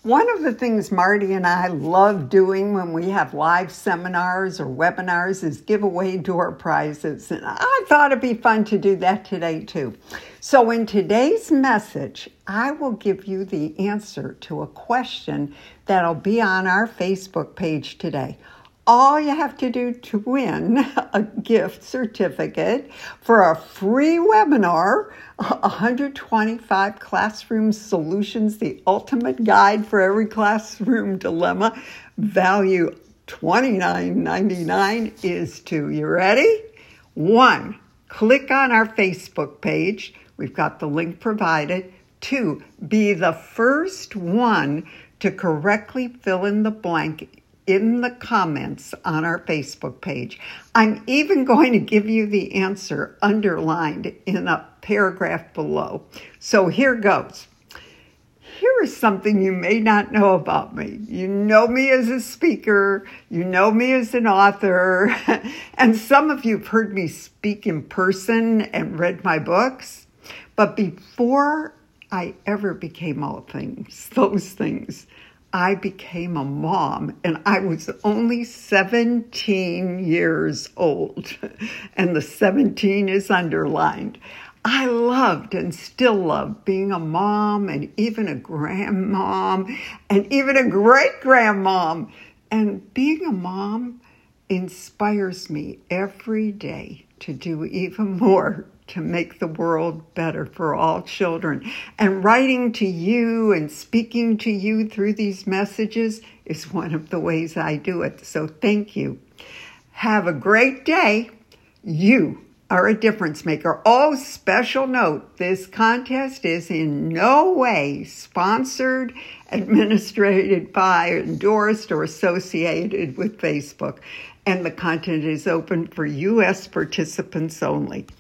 One of the things Marty and I love doing when we have live seminars or webinars is give away door prizes. And I thought it'd be fun to do that today too. So in today's message, I will give you the answer to a question that'll be on our Facebook page today. All you have to do to win a gift certificate for a free webinar, 125 Classroom Solutions, the ultimate guide for every classroom dilemma, value $29.99 is to, you ready? 1, click on our Facebook page. We've got the link provided. 2, be the first one to correctly fill in the blank in the comments on our Facebook page. I'm even going to give you the answer underlined in a paragraph below. So here goes. Here is something you may not know about me. You know me as a speaker, you know me as an author, and some of you have heard me speak in person and read my books. But before I ever became those things, I became a mom, and I was only 17 years old, and the 17 is underlined. I loved and still love being a mom and even a grandmom and even a great-grandmom. And being a mom inspires me every day to do even more to make the world better for all children. And writing to you and speaking to you through these messages is one of the ways I do it. So thank you. Have a great day. You are a difference maker. Oh, special note, this contest is in no way sponsored, administrated by, endorsed, or associated with Facebook. And the content is open for U.S. participants only.